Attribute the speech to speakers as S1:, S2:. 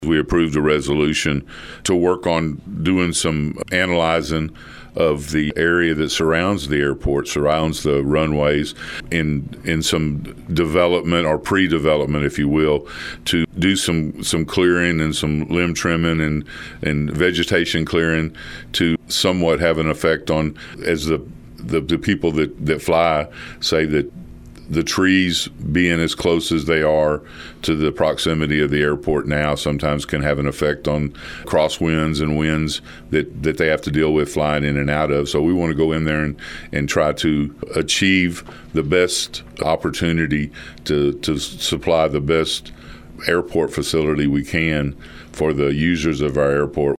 S1: We approved a resolution to work on doing some analyzing of the area that surrounds the airport, surrounds the runways, in some development or pre-development, if you will, to do some clearing and some limb trimming and vegetation clearing to somewhat have an effect on, as the people that fly say, that the trees being as close as they are to the proximity of the airport now sometimes can have an effect on crosswinds and winds that they have to deal with flying in and out of. So we want to go in there and try to achieve the best opportunity to supply the best airport facility we can for the users of our airport.